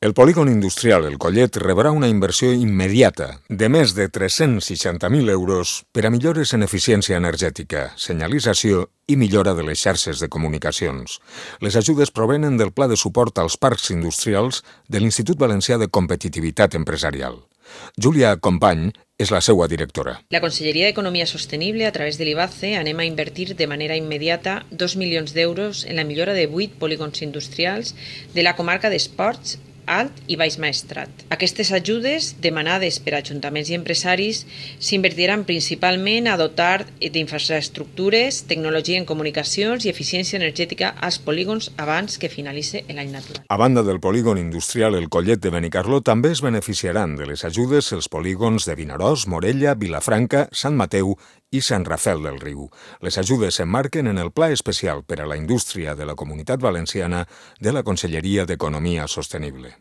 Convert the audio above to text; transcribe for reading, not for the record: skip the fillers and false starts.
El polígon industrial El Collet rebrà una inversió immediata de més de 360.000 euros per a millores en eficiència energètica, senyalització i millora de les xarxes de comunicacions. Les ajudes provenen del Pla de Suport als Parcs Industrials de l'Institut Valencià de Competitivitat Empresarial. Júlia Company és la seva directora. La Conselleria d'Economia Sostenible, a través de l'IBACE, anem a invertir de manera immediata 2 milions d'euros en la millora de 8 polígons industrials de la comarca d'Esports, Alt i Baix Maestrat. Aquestes ajudes, demanades per ajuntaments i empresaris, s'invertiran principalment a dotar d'infraestructures, tecnologia en comunicacions i eficiència energètica als polígons abans que finalitzi l'any natural. A banda del polígon industrial El Collet de Benicarló, també es beneficiaran de les ajudes els polígons de Vinaròs, Morella, Vilafranca, Sant Mateu i Sant Rafel del Riu. Les ajudes s'emmarquen en el Pla Especial per a la Indústria de la Comunitat Valenciana de la Conselleria d'Economia Sostenible.